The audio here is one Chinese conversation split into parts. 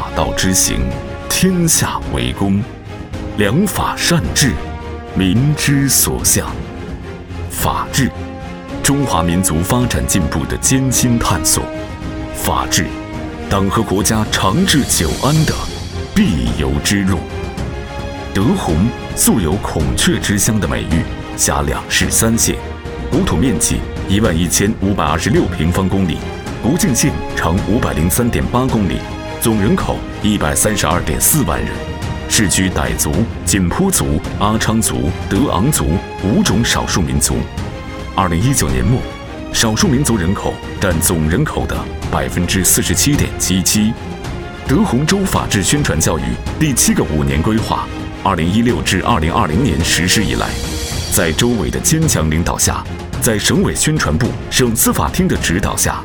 道之行，天下为公，良法善治，民之所向。法治，中华民族发展进步的艰辛探索；法治，党和国家长治久安的必由之路。德宏素有孔雀之乡的美誉，辖两市3县，国土面积11526平方公里，国境线长503.8公里，总人口132.4万人，世居傣族、景颇族、阿昌族、德昂族5种少数民族。2019年末，少数民族人口占总人口的47.77%。德宏州法治宣传教育第7个5年规划2016至2020年实施以来，在州委的坚强领导下，在省委宣传部、省司法厅的指导下，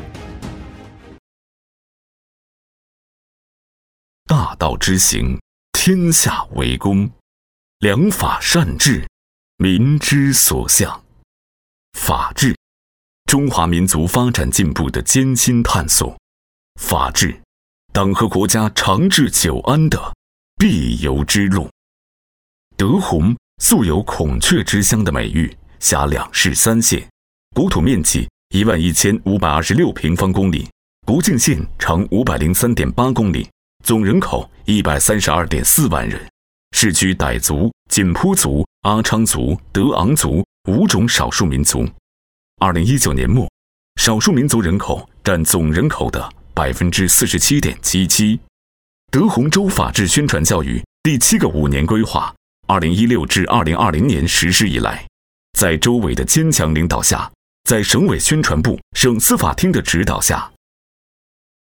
大道之行，天下为公，良法善治，民之所向。法治，中华民族发展进步的艰辛探索；法治，党和国家长治久安的必由之路。德宏素有孔雀之乡的美誉，辖两市3县，国土面积11526平方公里，国境线长503.8公里，总人口132.4万人，世居傣族、景颇族、阿昌族、德昂族5种少数民族。2019年末，少数民族人口占总人口的47.77%。德宏州法治宣传教育第7个5年规划2016至2020年实施以来，在州委的坚强领导下，在省委宣传部、省司法厅的指导下，